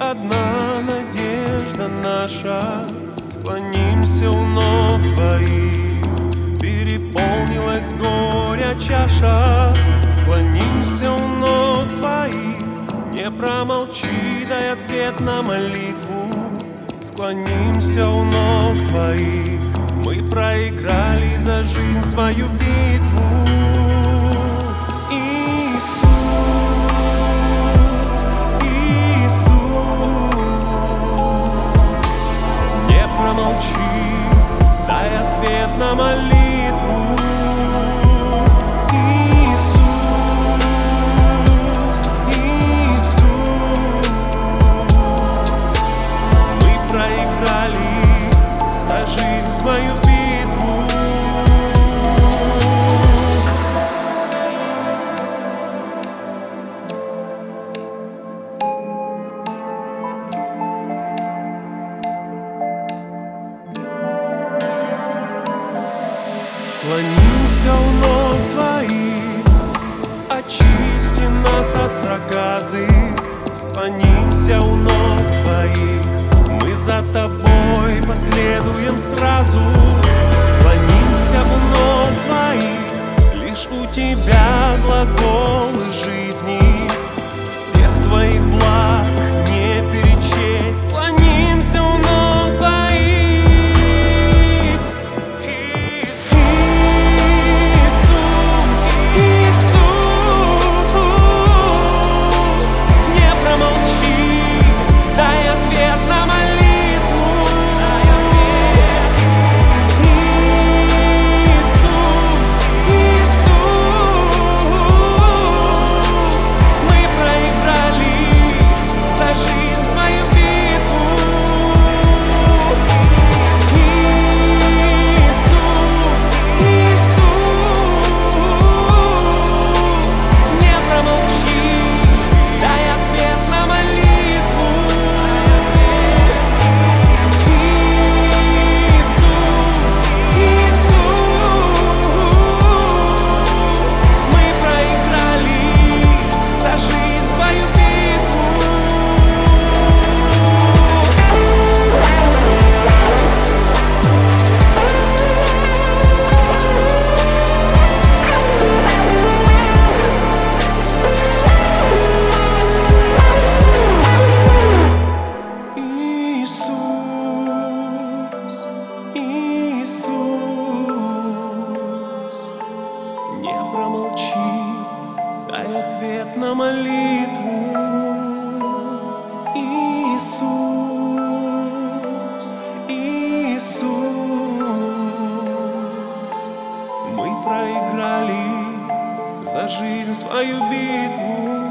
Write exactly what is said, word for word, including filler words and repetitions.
одна надежда наша. Склонимся у ног твоих, переполнилась горя чаша. Склонимся у ног твоих, не промолчи, дай ответ на молитву. Склонимся у ног твоих, мы проиграли за жизнь свою битву. Иисус, Иисус, не промолчи, дай ответ на молитву. Иисус, Иисус, мы проиграли за жизнь свою битву. Склонимся у ног твоих, очисти нас от проказы. Склонимся у ног твоих, мы за тобой последуем сразу. Склонимся у ног твоих, лишь у тебя глаголы жизни, всех твоих благ не перечесть. Склонимся у ног твоих. Не промолчи, дай ответ на молитву. Иисус, Иисус, мы проиграли за жизнь свою битву.